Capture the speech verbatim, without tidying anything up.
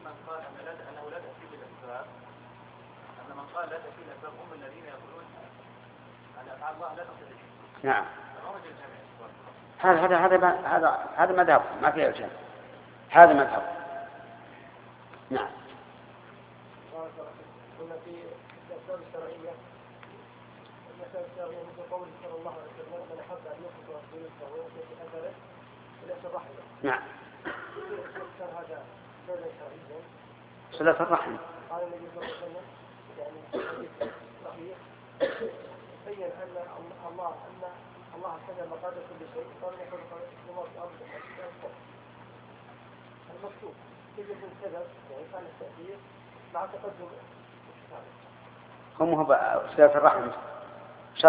من قال أن لا أنه لا تأتي بالأسباب، أن من قال لا تأتي بالأسباب هم الذين يقولون أن أفعال الله لا تصل إليه. نعم. هذا هذا هذا هذا هذا مذهب ما فيه إرجاء. هذا مذهب. نعم. قلنا في الأسباب الشرعية الأسباب الشرعية مثل قوله صلى الله عليه وسلم من أحب أن يخرج رسوله فهو يأتي أثره وليس رحمه. نعم. هذا سبب شرعي. صلة الرحم. قال النبي صلى الله عليه وسلم يعني حديث صحيح بين أن الله أن الله كتب مقادير كل شيء قال يقول السماوات والأرض المكتوب كيف يكون سبب يعني كان التأثير مع تقدم هم هو صلة الرحم